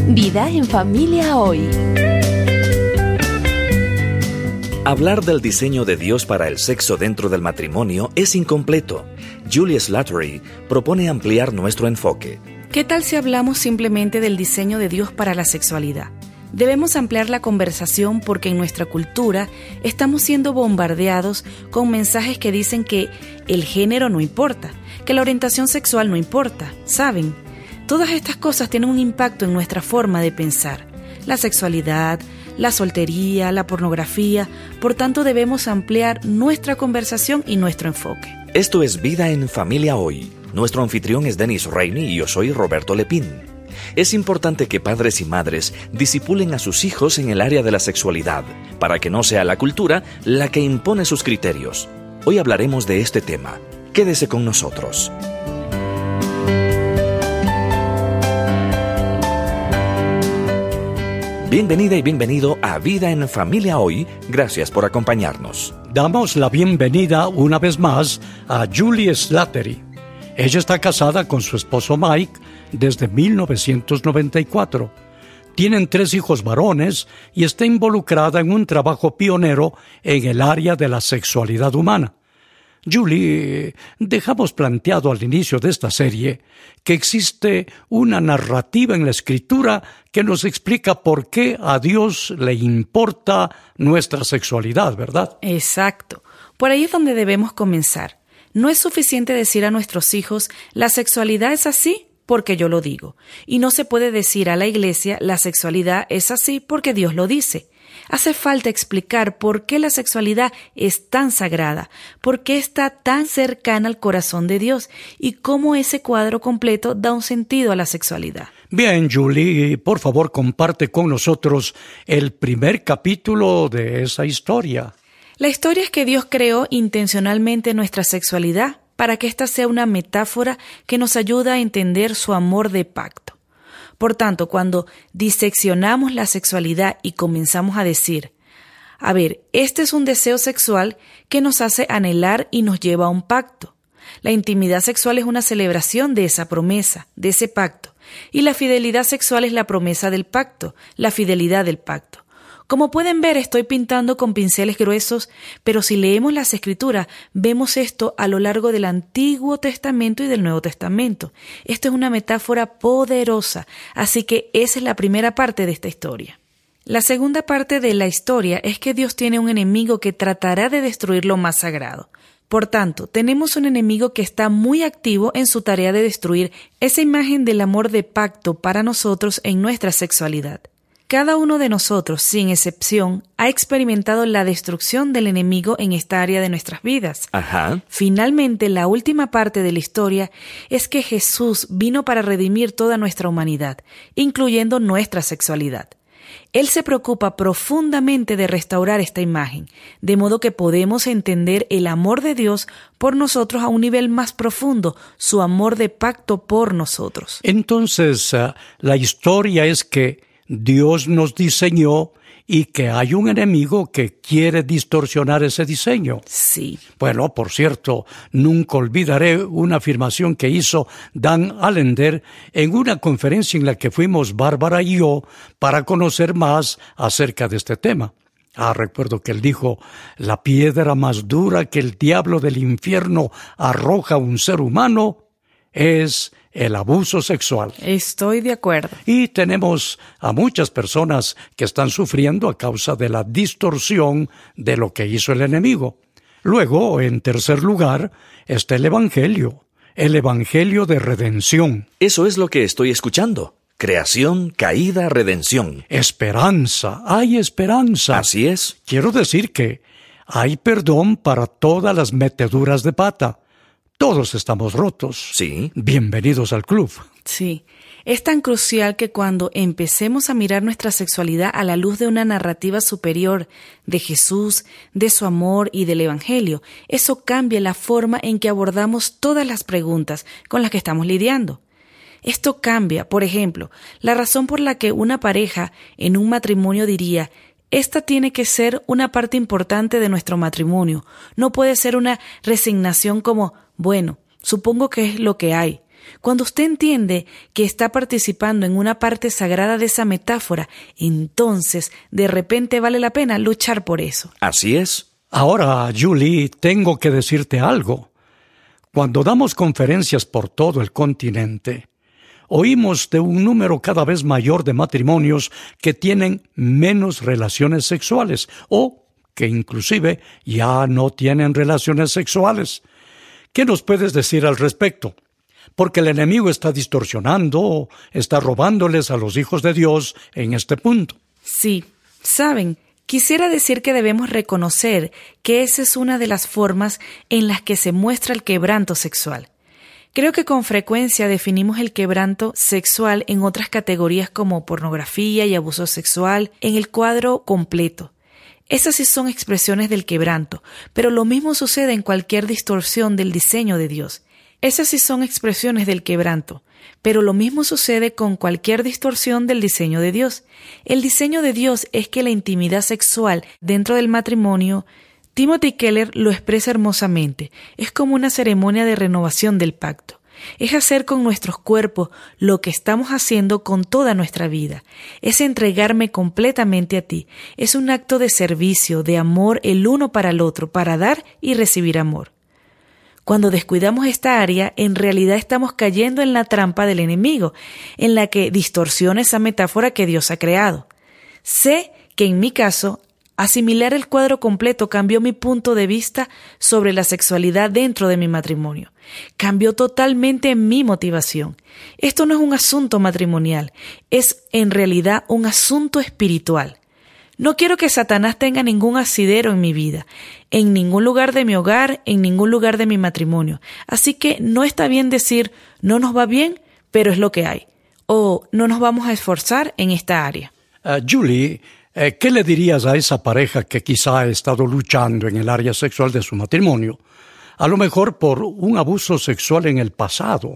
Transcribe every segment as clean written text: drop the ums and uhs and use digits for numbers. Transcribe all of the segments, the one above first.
Vida en familia hoy. Hablar del diseño de Dios para el sexo dentro del matrimonio es incompleto. Julie Slattery propone ampliar nuestro enfoque. ¿Qué tal si hablamos simplemente del diseño de Dios para la sexualidad? Debemos ampliar la conversación porque en nuestra cultura estamos siendo bombardeados con mensajes que dicen que el género no importa, que la orientación sexual no importa. ¿Saben? Todas estas cosas tienen un impacto en nuestra forma de pensar. La sexualidad, la soltería, la pornografía. Por tanto, debemos ampliar nuestra conversación y nuestro enfoque. Esto es Vida en Familia Hoy. Nuestro anfitrión es Dennis Rainey y yo soy Roberto Lepín. Es importante que padres y madres discipulen a sus hijos en el área de la sexualidad, para que no sea la cultura la que impone sus criterios. Hoy hablaremos de este tema. Quédese con nosotros. Bienvenida y bienvenido a Vida en Familia Hoy. Gracias por acompañarnos. Damos la bienvenida una vez más a Julie Slattery. Ella está casada con su esposo Mike desde 1994. Tienen 3 hijos varones y está involucrada en un trabajo pionero en el área de la sexualidad humana. Julie, dejamos planteado al inicio de esta serie que existe una narrativa en la Escritura que nos explica por qué a Dios le importa nuestra sexualidad, ¿verdad? Exacto. Por ahí es donde debemos comenzar. No es suficiente decir a nuestros hijos, la sexualidad es así porque yo lo digo. Y no se puede decir a la iglesia, la sexualidad es así porque Dios lo dice. Hace falta explicar por qué la sexualidad es tan sagrada, por qué está tan cercana al corazón de Dios y cómo ese cuadro completo da un sentido a la sexualidad. Bien, Julie, por favor comparte con nosotros el primer capítulo de esa historia. La historia es que Dios creó intencionalmente nuestra sexualidad para que ésta sea una metáfora que nos ayuda a entender su amor de pacto. Por tanto, cuando diseccionamos la sexualidad y comenzamos a decir, a ver, este es un deseo sexual que nos hace anhelar y nos lleva a un pacto. La intimidad sexual es una celebración de esa promesa, de ese pacto. Y la fidelidad sexual es la promesa del pacto, la fidelidad del pacto. Como pueden ver, estoy pintando con pinceles gruesos, pero si leemos las Escrituras, vemos esto a lo largo del Antiguo Testamento y del Nuevo Testamento. Esto es una metáfora poderosa, así que esa es la primera parte de esta historia. La segunda parte de la historia es que Dios tiene un enemigo que tratará de destruir lo más sagrado. Por tanto, tenemos un enemigo que está muy activo en su tarea de destruir esa imagen del amor de pacto para nosotros en nuestra sexualidad. Cada uno de nosotros, sin excepción, ha experimentado la destrucción del enemigo en esta área de nuestras vidas. Ajá. Finalmente, la última parte de la historia es que Jesús vino para redimir toda nuestra humanidad, incluyendo nuestra sexualidad. Él se preocupa profundamente de restaurar esta imagen, de modo que podemos entender el amor de Dios por nosotros a un nivel más profundo, su amor de pacto por nosotros. Entonces, la historia es que Dios nos diseñó y que hay un enemigo que quiere distorsionar ese diseño. Sí. Bueno, por cierto, nunca olvidaré una afirmación que hizo Dan Allender en una conferencia en la que fuimos Bárbara y yo para conocer más acerca de este tema. Recuerdo que él dijo, la piedra más dura que el diablo del infierno arroja a un ser humano es el abuso sexual. Estoy de acuerdo. Y tenemos a muchas personas que están sufriendo a causa de la distorsión de lo que hizo el enemigo. Luego, en tercer lugar, está el Evangelio de redención. Eso es lo que estoy escuchando. Creación, caída, redención. Esperanza, hay esperanza. Así es. Quiero decir que hay perdón para todas las meteduras de pata. Todos estamos rotos. Sí. Bienvenidos al club. Sí. Es tan crucial que cuando empecemos a mirar nuestra sexualidad a la luz de una narrativa superior de Jesús, de su amor y del Evangelio, eso cambia la forma en que abordamos todas las preguntas con las que estamos lidiando. Esto cambia, por ejemplo, la razón por la que una pareja en un matrimonio diría: esta tiene que ser una parte importante de nuestro matrimonio. No puede ser una resignación como, bueno, supongo que es lo que hay. Cuando usted entiende que está participando en una parte sagrada de esa metáfora, entonces de repente vale la pena luchar por eso. Así es. Ahora, Julie, tengo que decirte algo. Cuando damos conferencias por todo el continente, oímos de un número cada vez mayor de matrimonios que tienen menos relaciones sexuales o que inclusive ya no tienen relaciones sexuales. ¿Qué nos puedes decir al respecto? Porque el enemigo está distorsionando, está robándoles a los hijos de Dios en este punto. Sí, saben, quisiera decir que debemos reconocer que esa es una de las formas en las que se muestra el quebranto sexual. Creo que con frecuencia definimos el quebranto sexual en otras categorías como pornografía y abuso sexual en el cuadro completo. Esas sí son expresiones del quebranto, pero lo mismo sucede en cualquier distorsión del diseño de Dios. Esas sí son expresiones del quebranto, pero lo mismo sucede con cualquier distorsión del diseño de Dios. El diseño de Dios es que la intimidad sexual dentro del matrimonio, Timothy Keller lo expresa hermosamente, es como una ceremonia de renovación del pacto. Es hacer con nuestros cuerpos lo que estamos haciendo con toda nuestra vida. Es entregarme completamente a ti. Es un acto de servicio, de amor el uno para el otro, para dar y recibir amor. Cuando descuidamos esta área, en realidad estamos cayendo en la trampa del enemigo, en la que distorsiona esa metáfora que Dios ha creado. Sé que en mi caso, asimilar el cuadro completo cambió mi punto de vista sobre la sexualidad dentro de mi matrimonio. Cambió totalmente mi motivación. Esto no es un asunto matrimonial, es en realidad un asunto espiritual. No quiero que Satanás tenga ningún asidero en mi vida, en ningún lugar de mi hogar, en ningún lugar de mi matrimonio. Así que no está bien decir, no nos va bien, pero es lo que hay. O no nos vamos a esforzar en esta área. Julie, ¿qué le dirías a esa pareja que quizá ha estado luchando en el área sexual de su matrimonio? A lo mejor por un abuso sexual en el pasado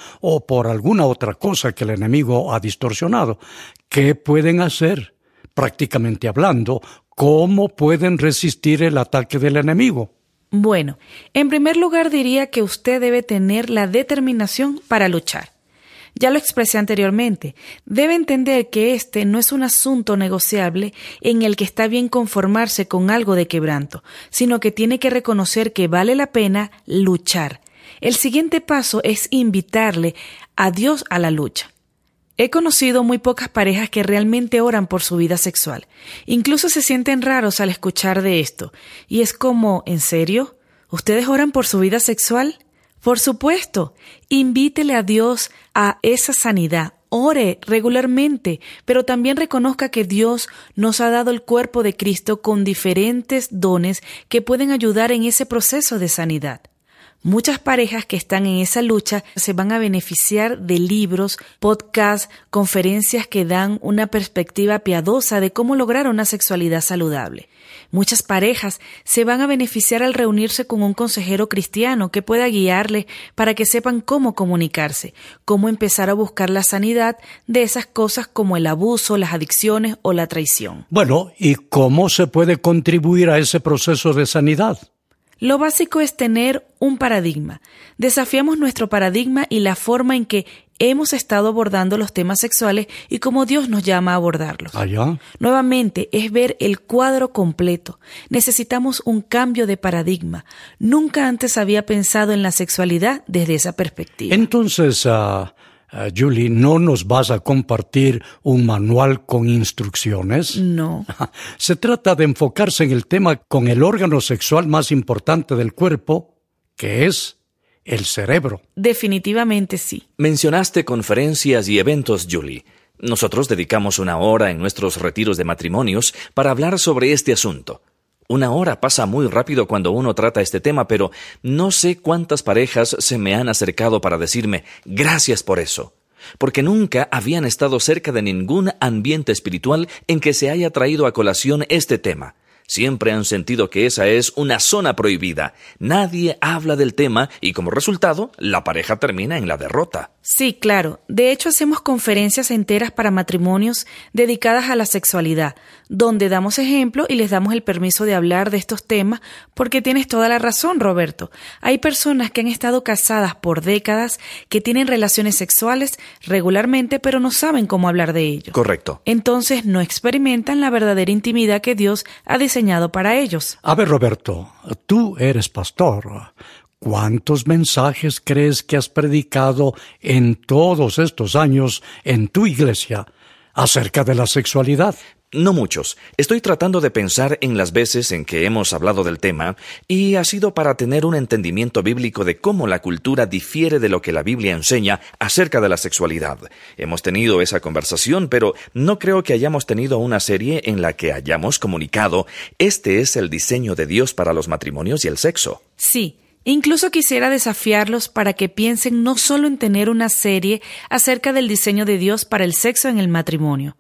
o por alguna otra cosa que el enemigo ha distorsionado. ¿Qué pueden hacer? Prácticamente hablando, ¿cómo pueden resistir el ataque del enemigo? Bueno, en primer lugar diría que usted debe tener la determinación para luchar. Ya lo expresé anteriormente. Debe entender que este no es un asunto negociable en el que está bien conformarse con algo de quebranto, sino que tiene que reconocer que vale la pena luchar. El siguiente paso es invitarle a Dios a la lucha. He conocido muy pocas parejas que realmente oran por su vida sexual. Incluso se sienten raros al escuchar de esto. Y es como, ¿en serio? ¿Ustedes oran por su vida sexual? Por supuesto, invítele a Dios a esa sanidad, ore regularmente, pero también reconozca que Dios nos ha dado el cuerpo de Cristo con diferentes dones que pueden ayudar en ese proceso de sanidad. Muchas parejas que están en esa lucha se van a beneficiar de libros, podcasts, conferencias que dan una perspectiva piadosa de cómo lograr una sexualidad saludable. Muchas parejas se van a beneficiar al reunirse con un consejero cristiano que pueda guiarles para que sepan cómo comunicarse, cómo empezar a buscar la sanidad de esas cosas como el abuso, las adicciones o la traición. Bueno, ¿y cómo se puede contribuir a ese proceso de sanidad? Lo básico es tener un paradigma. Desafiamos nuestro paradigma y la forma en que hemos estado abordando los temas sexuales y cómo Dios nos llama a abordarlos. ¿Allá? Nuevamente, es ver el cuadro completo. Necesitamos un cambio de paradigma. Nunca antes había pensado en la sexualidad desde esa perspectiva. Entonces, Julie, ¿no nos vas a compartir un manual con instrucciones? No. Se trata de enfocarse en el tema con el órgano sexual más importante del cuerpo, que es el cerebro. Definitivamente sí. Mencionaste conferencias y eventos, Julie. Nosotros dedicamos 1 hora en nuestros retiros de matrimonios para hablar sobre este asunto. 1 hora pasa muy rápido cuando uno trata este tema, pero no sé cuántas parejas se me han acercado para decirme gracias por eso, porque nunca habían estado cerca de ningún ambiente espiritual en que se haya traído a colación este tema. siempre han sentido que esa es una zona prohibida. Nadie habla del tema y como resultado, la pareja termina en la derrota. Sí, claro. De hecho, hacemos conferencias enteras para matrimonios dedicadas a la sexualidad, donde damos ejemplo y les damos el permiso de hablar de estos temas, porque tienes toda la razón, Roberto. Hay personas que han estado casadas por décadas, que tienen relaciones sexuales regularmente, pero no saben cómo hablar de ello. Correcto. Entonces, no experimentan la verdadera intimidad que Dios ha diseñado para ellos. A ver, Roberto, tú eres pastor. ¿Cuántos mensajes crees que has predicado en todos estos años en tu iglesia acerca de la sexualidad? No muchos. Estoy tratando de pensar en las veces en que hemos hablado del tema y ha sido para tener un entendimiento bíblico de cómo la cultura difiere de lo que la Biblia enseña acerca de la sexualidad. Hemos tenido esa conversación, pero no creo que hayamos tenido una serie en la que hayamos comunicado este es el diseño de Dios para los matrimonios y el sexo. Sí. Incluso quisiera desafiarlos para que piensen no solo en tener una serie acerca del diseño de Dios para el sexo en el matrimonio,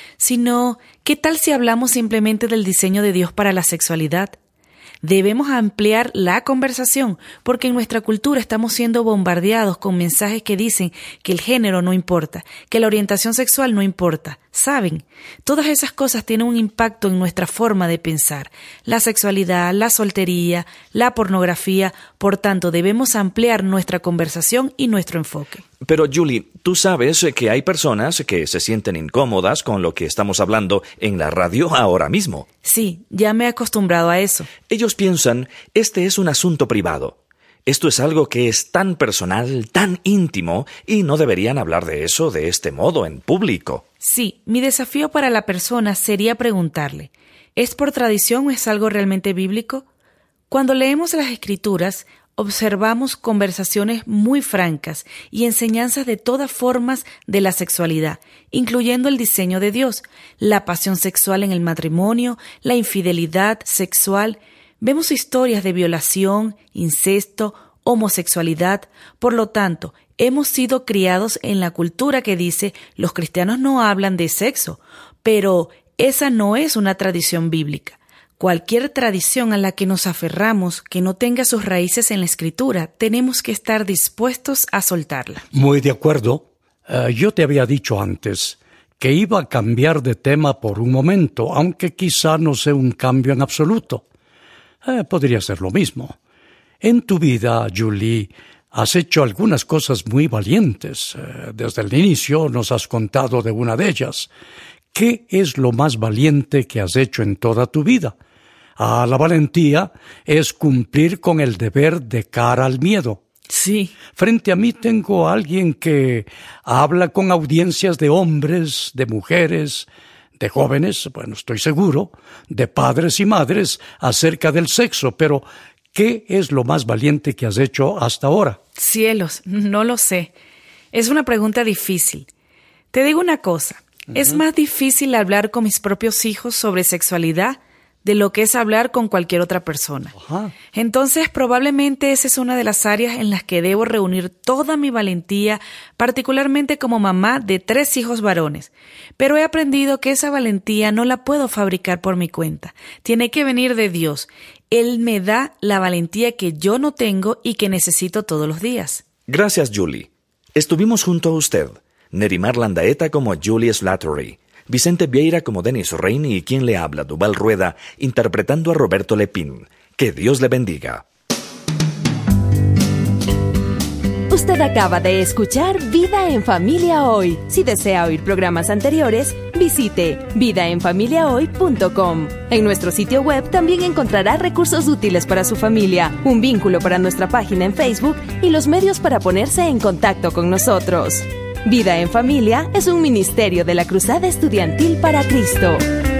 sino ¿qué tal si hablamos simplemente del diseño de Dios para la sexualidad? Debemos ampliar la conversación porque en nuestra cultura estamos siendo bombardeados con mensajes que dicen que el género no importa, que la orientación sexual no importa. ¿Saben? Todas esas cosas tienen un impacto en nuestra forma de pensar. La sexualidad, la soltería, la pornografía. Por tanto, debemos ampliar nuestra conversación y nuestro enfoque. Pero, Julie, tú sabes que hay personas que se sienten incómodas con lo que estamos hablando en la radio ahora mismo. Sí, ya me he acostumbrado a eso. Ellos piensan, este es un asunto privado. Esto es algo que es tan personal, tan íntimo, y no deberían hablar de eso de este modo en público. Sí, mi desafío para la persona sería preguntarle, ¿es por tradición o es algo realmente bíblico? Cuando leemos las Escrituras, observamos conversaciones muy francas y enseñanzas de todas formas de la sexualidad, incluyendo el diseño de Dios, la pasión sexual en el matrimonio, la infidelidad sexual. Vemos historias de violación, incesto, homosexualidad. Por lo tanto, hemos sido criados en la cultura que dice los cristianos no hablan de sexo, pero esa no es una tradición bíblica. Cualquier tradición a la que nos aferramos que no tenga sus raíces en la Escritura, tenemos que estar dispuestos a soltarla. Muy de acuerdo. Yo te había dicho antes que iba a cambiar de tema por un momento, aunque quizá no sea un cambio en absoluto. Podría ser lo mismo. En tu vida, Julie, has hecho algunas cosas muy valientes. Desde el inicio nos has contado de una de ellas. ¿Qué es lo más valiente que has hecho en toda tu vida? La valentía es cumplir con el deber de cara al miedo. Sí. Frente a mí tengo a alguien que habla con audiencias de hombres, de mujeres, de jóvenes, bueno, estoy seguro, de padres y madres acerca del sexo, pero ¿qué es lo más valiente que has hecho hasta ahora? Cielos, no lo sé. Es una pregunta difícil. Te digo una cosa, es más difícil hablar con mis propios hijos sobre sexualidad de lo que es hablar con cualquier otra persona. Ajá. Entonces, probablemente esa es una de las áreas en las que debo reunir toda mi valentía, particularmente como mamá de 3 hijos varones. Pero he aprendido que esa valentía no la puedo fabricar por mi cuenta. Tiene que venir de Dios. Él me da la valentía que yo no tengo y que necesito todos los días. Gracias, Julie. Estuvimos junto a usted, Nerimar Landaeta como Julie Slattery, Vicente Vieira como Denis Reini y quien le habla, Duval Rueda, interpretando a Roberto Lepín. Que Dios le bendiga. Usted acaba de escuchar Vida en Familia Hoy. Si desea oír programas anteriores, visite vidaenfamiliahoy.com. En nuestro sitio web también encontrará recursos útiles para su familia, un vínculo para nuestra página en Facebook y los medios para ponerse en contacto con nosotros. Vida en Familia es un ministerio de la Cruzada Estudiantil para Cristo.